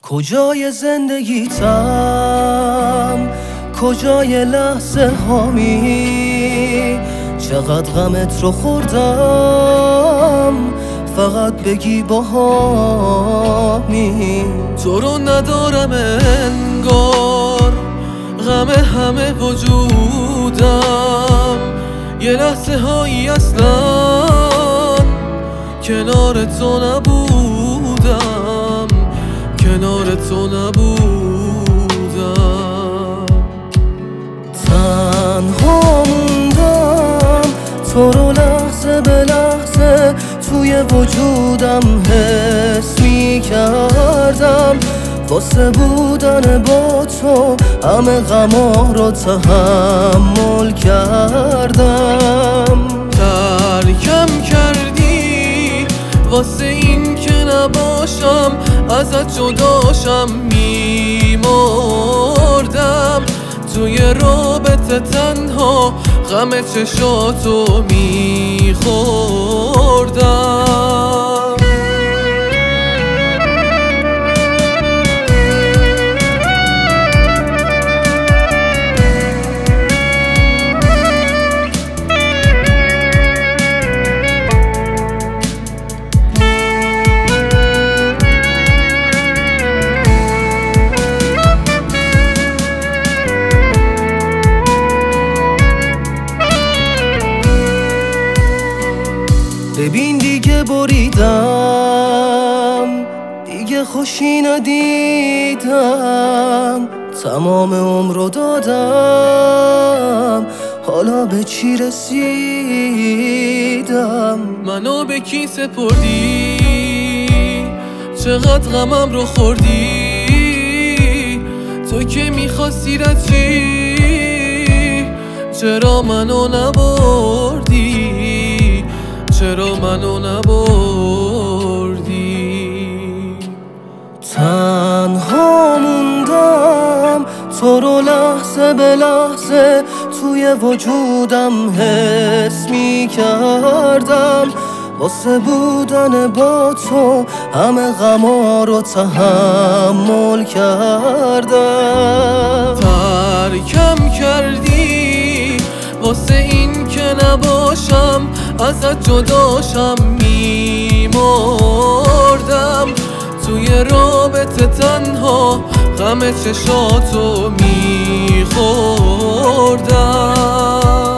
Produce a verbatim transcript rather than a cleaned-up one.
کجای زندگیتم، کجای لحظه هامی، چقدر غمت رو خوردم، فقط بگی باهامی. تو رو ندارم انگار، غم همه وجودم، یه لحظه هایی اصلا کنار تو نبودم، کنار تو نبودم. تنها موندم، تو رو لحظه به لحظه توی وجودم حس می کردم، واسه بودن با تو همه غما رو تحمل کردم. ترکم کردی واسه این که نباشم، ازت جداشم میمردم، توی رابطه تنها غم چشاتو میخوردم. ببین دیگه بریدم، دیگه خوشی ندیدم، تمام عمر رو دادم، حالا به چی رسیدم؟ منو به کی سپردی، چقدر غمم رو خوردی، تو که میخواستی رچی، چرا منو نبردی، چرا منو نبردی. تنها موندم، تو رو لحظه به لحظه توی وجودم حس می کردم، واسه بودن با تو همه غما رو تحمل کردم. ترکم کردی واسه این که نباشم، ازت جداشم میمردم، توی رابطه تنها غم چشاتو میخوردم.